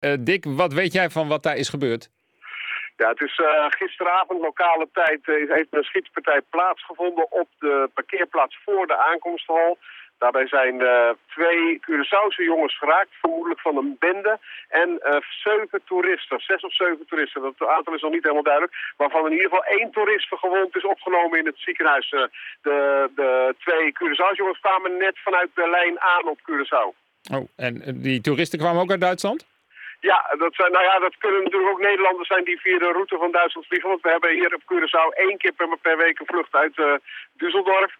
Dick, wat weet jij van wat daar is gebeurd? Ja, het is gisteravond lokale tijd heeft een schietpartij plaatsgevonden op de parkeerplaats voor de aankomsthal. Daarbij zijn 2 Curaçaose jongens geraakt, vermoedelijk van een bende. En 7 toeristen, 6 of 7 toeristen, dat aantal is nog niet helemaal duidelijk. Waarvan in ieder geval 1 toerist gewond is opgenomen in het ziekenhuis. De 2 Curaçaose jongens kwamen net vanuit Berlijn aan op Curaçao. Oh, en die toeristen kwamen ook uit Duitsland? Ja, dat kunnen natuurlijk ook Nederlanders zijn die via de route van Duitsland vliegen. Want we hebben hier op Curaçao 1 keer per week een vlucht uit Düsseldorf.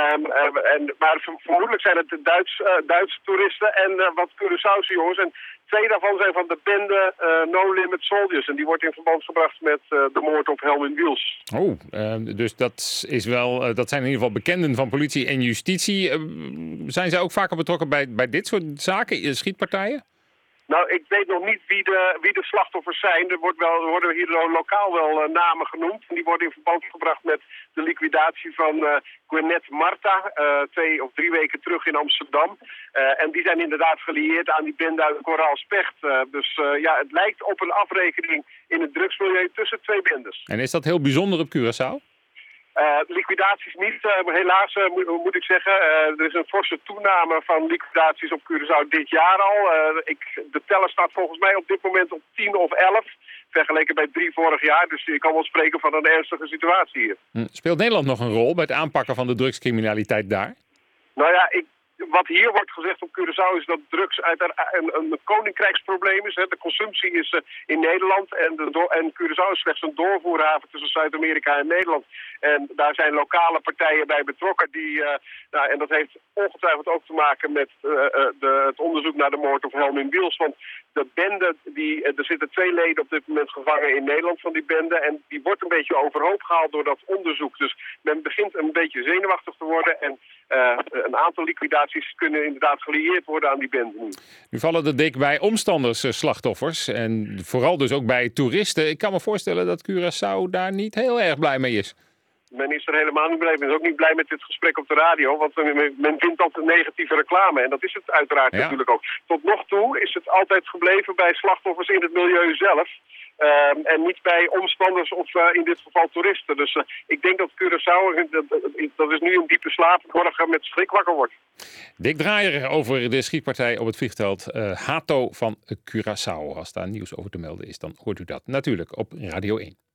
Maar vermoedelijk zijn het Duitse toeristen en wat Curaçaose jongens. En 2 daarvan zijn van de bende No Limit Soldiers. En die wordt in verband gebracht met de moord op Helmin Wiels. Oh, dus dat zijn in ieder geval bekenden van politie en justitie. Zijn zij ook vaker betrokken bij dit soort zaken, schietpartijen? Nou, ik weet nog niet wie de slachtoffers zijn. Er worden hier lokaal wel namen genoemd. En die worden in verband gebracht met de liquidatie van Gwinnett Marta 2 of 3 weken terug in Amsterdam. En die zijn inderdaad gelieerd aan die bende uit Koraalspecht. Het lijkt op een afrekening in het drugsmilieu tussen 2 bendes. En is dat heel bijzonder op Curaçao? Liquidaties niet, helaas moet ik zeggen. Er is een forse toename van liquidaties op Curaçao dit jaar al. De teller staat volgens mij op dit moment op 10 of 11. Vergeleken bij 3 vorig jaar. Dus je kan wel spreken van een ernstige situatie hier. Speelt Nederland nog een rol bij het aanpakken van de drugscriminaliteit daar? Nou ja, wat hier wordt gezegd op Curaçao is dat drugs een koninkrijksprobleem is. Hè. De consumptie is in Nederland en Curaçao is slechts een doorvoerhaven tussen Zuid-Amerika en Nederland. En daar zijn lokale partijen bij betrokken. En dat heeft ongetwijfeld ook te maken met het onderzoek naar de moord op Helmin Wiels. Want de bende, er zitten 2 leden op dit moment gevangen in Nederland van die bende. En die wordt een beetje overhoop gehaald door dat onderzoek. Dus men begint een beetje zenuwachtig te worden. En een aantal liquidaties kunnen inderdaad gelieerd worden aan die bende nu. Nu vallen er dik bij omstanders slachtoffers. En vooral dus ook bij toeristen. Ik kan me voorstellen dat Curaçao daar niet heel erg blij mee is. Men is er helemaal niet blij mee. Men is ook niet blij met dit gesprek op de radio. Want men vindt dat een negatieve reclame. En dat is het uiteraard natuurlijk ook. Tot nog toe is het altijd gebleven bij slachtoffers in het milieu zelf. En niet bij omstanders of in dit geval toeristen. Dus ik denk dat Curaçao, dat is nu een diepe slaap, morgen met schrik wakker wordt. Dick Draaier over de schietpartij op het vliegveld Hato van Curaçao. Als daar nieuws over te melden is, dan hoort u dat natuurlijk op Radio 1.